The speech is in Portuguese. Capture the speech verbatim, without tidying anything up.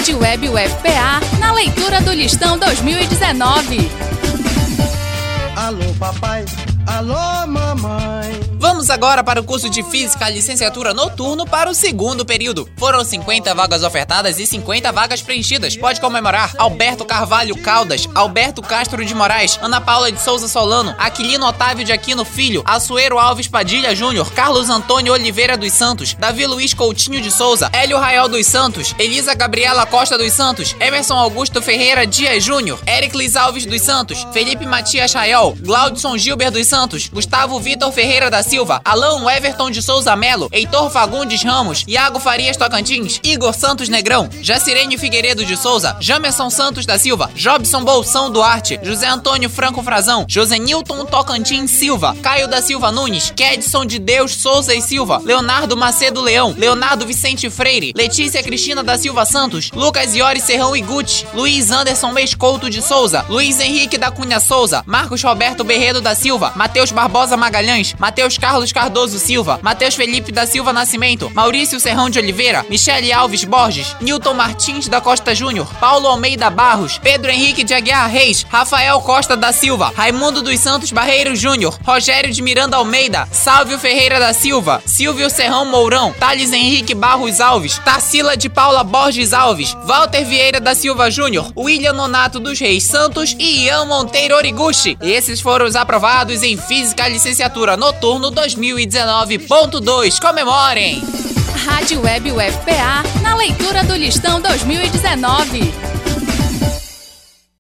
Rádio Web U F P A, na leitura do Listão dois mil e dezenove. Alô, papai. Alô, mamãe. Vamos agora para o curso de Física, licenciatura noturno para o segundo período. Foram cinquenta vagas ofertadas e cinquenta vagas preenchidas. Pode comemorar Alberto Carvalho Caldas, Alberto Castro de Moraes, Ana Paula de Souza Solano, Aquilino Otávio de Aquino Filho, Assuero Alves Padilha Júnior, Carlos Antônio Oliveira dos Santos, Davi Luiz Coutinho de Souza, Hélio Raiol dos Santos, Elisa Gabriela Costa dos Santos, Emerson Augusto Ferreira Dias Júnior, Éricles Alves dos Santos, Felipe Matias Raiol, Glaudson Gilber dos Santos, Gustavo Vitor Ferreira da Silva, Alain Everton de Souza Melo, Heitor Fagundes Ramos, Iago Farias Tocantins, Igor Santos Negrão, Jacirene Figueiredo de Souza, Jamerson Santos da Silva, Jobson Bolsão Duarte, José Antônio Franco Frazão, Josenilton Tocantins Silva, Caio da Silva Nunes, Kedson de Deus Souza e Silva, Leonardo Macedo Leão, Leonardo Vicente Freire, Letícia Cristina da Silva Santos, Lucas Iori Serrão Iguti, Luiz Anderson Mescouto de Souza, Luiz Henrique da Cunha Souza, Marcos Roberto Berredo da Silva, Matheus Barbosa Magalhães, Matheus Carlos Cardoso Silva, Matheus Felipe da Silva Nascimento, Maurício Serrão de Oliveira, Michele Alves Borges, Nilton Martins da Costa Júnior, Paulo Almeida Barros, Pedro Henrique de Aguiar Reis, Rafael Costa da Silva, Raimundo dos Santos Barreiro Júnior, Rogério de Miranda Almeida, Sálvio Ferreira da Silva, Silvio Serrão Mourão, Thales Henrique Barros Alves, Tarsila de Paula Borges Alves, Walter Vieira da Silva Júnior, William Nonato dos Reis Santos e Ian Monteiro Origuchi. Esses foram os aprovados em Física Licenciatura Noturno dois mil e dezenove ponto dois. Comemorem! Rádio Web U F P A, na leitura do Listão dois mil e dezenove.